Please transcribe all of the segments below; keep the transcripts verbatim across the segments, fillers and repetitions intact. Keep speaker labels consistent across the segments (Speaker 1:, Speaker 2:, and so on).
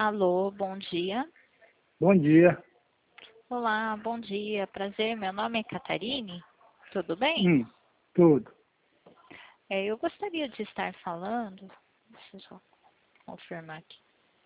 Speaker 1: Alô, bom dia.
Speaker 2: Bom dia.
Speaker 1: Olá, bom dia, prazer. Meu nome é Catarine. Tudo bem?
Speaker 2: Hum, tudo.
Speaker 1: É, eu gostaria de estar falando. Deixa eu só confirmar aqui.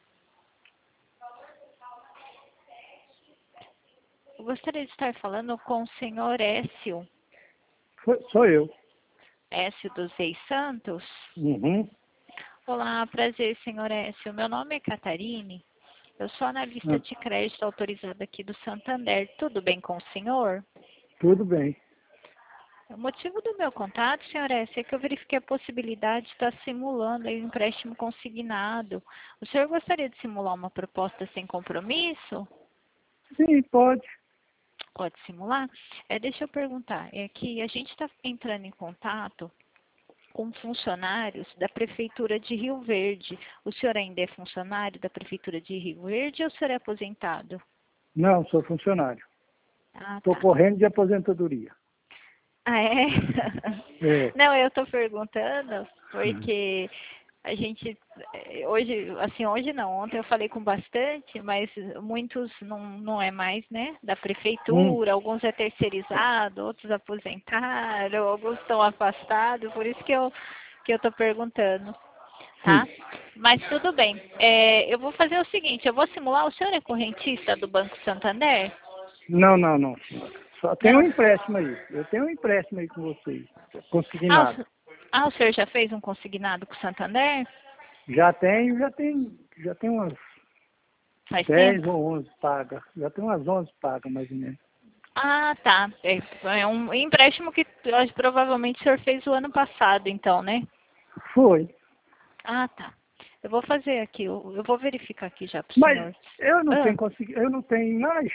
Speaker 1: Eu gostaria de estar falando com o senhor Écio.
Speaker 2: Foi- sou eu.
Speaker 1: Écio dos Reis Santos.
Speaker 2: Uhum.
Speaker 1: Olá, prazer, senhor Écio. Meu nome é Catarine. Eu sou analista
Speaker 2: Ah,
Speaker 1: de crédito autorizada aqui do Santander. Tudo bem com o senhor?
Speaker 2: tudo bem.
Speaker 1: O motivo do meu contato, senhor S, é que eu verifiquei a possibilidade de estar simulando aí um empréstimo consignado. O senhor gostaria de simular uma proposta sem compromisso?
Speaker 2: Sim, pode.
Speaker 1: Pode simular? É, deixa eu perguntar. É que a gente está entrando em contato com funcionários da Prefeitura de Rio Verde. O senhor ainda é funcionário da Prefeitura de Rio Verde ou o senhor é aposentado?
Speaker 2: Não, sou funcionário.
Speaker 1: Ah,
Speaker 2: Estou
Speaker 1: tá.
Speaker 2: correndo de aposentadoria.
Speaker 1: Ah, é?
Speaker 2: É.
Speaker 1: Não, eu estou perguntando porque a gente, eh, hoje, assim, hoje não, ontem eu falei com bastante, mas muitos não, não é mais, né, da
Speaker 2: Hum,
Speaker 1: prefeitura, alguns é terceirizado, outros aposentaram, alguns estão afastados, por isso que eu que eu estou perguntando,
Speaker 2: sim.
Speaker 1: tá? Mas tudo bem, é, eu vou fazer o seguinte, eu vou simular, o senhor é correntista do Banco Santander?
Speaker 2: Não, não, não. Só tem um
Speaker 1: Não?
Speaker 2: empréstimo aí. Eu tenho um empréstimo aí com vocês.
Speaker 1: Ah, o,
Speaker 2: Consignado.
Speaker 1: se- ah, o senhor já fez um consignado com o Santander?
Speaker 2: Já tenho, já tem, já tem umas
Speaker 1: Faz
Speaker 2: dez
Speaker 1: tempo?
Speaker 2: ou onze pagas. Já tem umas onze pagas, mais ou menos.
Speaker 1: Ah, tá. É, é um empréstimo que eh, provavelmente o senhor fez o ano passado, então, né?
Speaker 2: Foi.
Speaker 1: Ah, tá. Eu vou fazer aqui, eu, eu vou verificar aqui já para o
Speaker 2: Mas
Speaker 1: senhor.
Speaker 2: eu não
Speaker 1: Ah,
Speaker 2: tenho consegui, eu não tenho mais.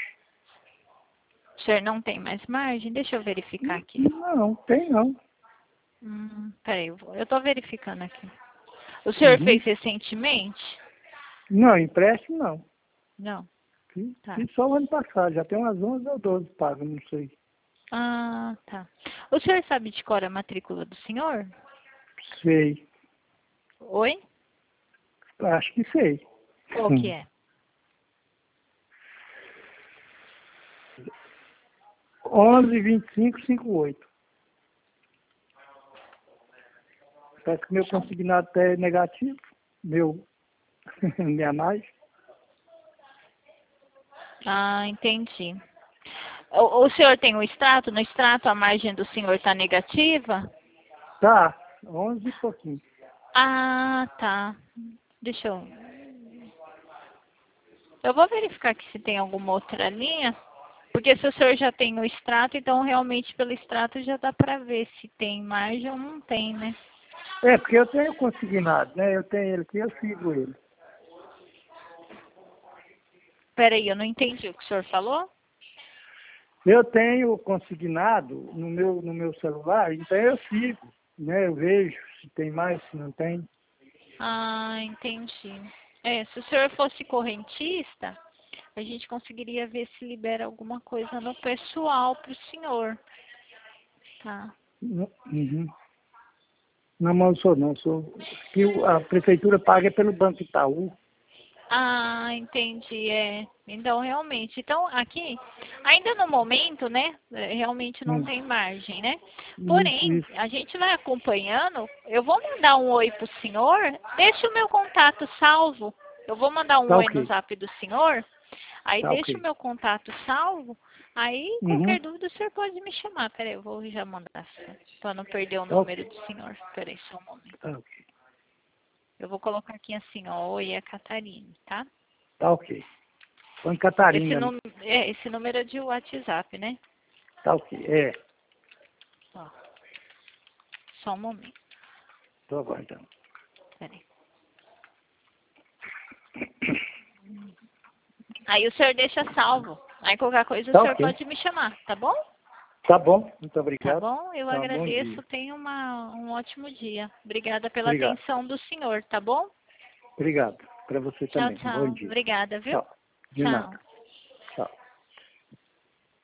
Speaker 1: o senhor não tem mais margem? Deixa eu verificar
Speaker 2: N-
Speaker 1: aqui.
Speaker 2: Não, tem não.
Speaker 1: Hum, peraí, eu vou- eu tô verificando aqui. O senhor
Speaker 2: Uhum.
Speaker 1: fez recentemente?
Speaker 2: Não, empréstimo não.
Speaker 1: Não,
Speaker 2: Fiz,
Speaker 1: tá.
Speaker 2: fiz só o ano passado, já tem umas onze ou doze pagas, não sei.
Speaker 1: Ah, tá. O senhor sabe de cor a matrícula do senhor?
Speaker 2: Sei,
Speaker 1: Oi?
Speaker 2: acho que sei.
Speaker 1: Qual que
Speaker 2: Hum.
Speaker 1: é?
Speaker 2: onze, vinte e cinco, cinquenta e oito. Parece que meu
Speaker 1: Só-
Speaker 2: consignado até é negativo, meu, minha análise.
Speaker 1: Ah, entendi. O, o senhor tem o extrato? No extrato a margem do senhor está negativa?
Speaker 2: Tá, onze e pouquinho.
Speaker 1: Ah, tá. Deixa eu. Eu vou verificar aqui se tem alguma outra linha. Porque se o senhor já tem o extrato, então realmente pelo extrato já dá para ver se tem margem ou não tem, né?
Speaker 2: É, porque eu tenho consignado, né? Eu tenho ele aqui, eu sigo ele.
Speaker 1: Peraí, eu não entendi o que o senhor falou?
Speaker 2: Eu tenho consignado no meu, no meu celular, então eu sigo, né? Eu vejo se tem mais, se não tem.
Speaker 1: Ah, entendi. É, se o senhor fosse correntista, a gente conseguiria ver se libera alguma coisa no pessoal para o senhor. Tá.
Speaker 2: Uhum. Não, mas eu sou não, sou. Que o- a prefeitura paga é pelo Banco Itaú.
Speaker 1: Ah, entendi, é. Então, realmente. Então, aqui, ainda no momento, né, é, realmente não
Speaker 2: Hum,
Speaker 1: tem margem, né?
Speaker 2: Isso,
Speaker 1: Porém,
Speaker 2: isso.
Speaker 1: a gente vai acompanhando. Eu vou mandar um oi pro senhor. Deixa o meu contato salvo. Eu vou mandar um
Speaker 2: Tá
Speaker 1: oi no
Speaker 2: ok,
Speaker 1: zap do senhor. Aí
Speaker 2: tá
Speaker 1: deixa o
Speaker 2: ok.
Speaker 1: meu contato salvo. Aí,
Speaker 2: Uhum,
Speaker 1: qualquer dúvida, o senhor pode me chamar. Peraí, eu vou já mandar, para não perder o
Speaker 2: tá
Speaker 1: número
Speaker 2: ok,
Speaker 1: do senhor. Peraí, só um momento.
Speaker 2: tá ok.
Speaker 1: Eu vou colocar aqui assim, ó, oi, é Catarine, tá?
Speaker 2: Tá ok. Põe
Speaker 1: Esse,
Speaker 2: Catarina ali.
Speaker 1: num, é, esse número é de WhatsApp, né?
Speaker 2: Tá ok. É,
Speaker 1: Ó, só um momento.
Speaker 2: tô aguardando.
Speaker 1: Peraí. Aí o senhor deixa salvo. Aí qualquer coisa o
Speaker 2: Tá
Speaker 1: senhor
Speaker 2: ok.
Speaker 1: pode me chamar, tá bom?
Speaker 2: Tá bom, muito
Speaker 1: Tá
Speaker 2: obrigado.
Speaker 1: bom? Eu
Speaker 2: Tá, bom
Speaker 1: agradeço.
Speaker 2: dia.
Speaker 1: Tenha uma, um ótimo dia. Obrigada pela
Speaker 2: Obrigado.
Speaker 1: atenção do senhor, tá bom?
Speaker 2: Obrigado. Para você
Speaker 1: Tchau,
Speaker 2: também. Bom
Speaker 1: tchau.
Speaker 2: dia.
Speaker 1: Obrigada, viu?
Speaker 2: Tchau. De nada.
Speaker 1: Tchau.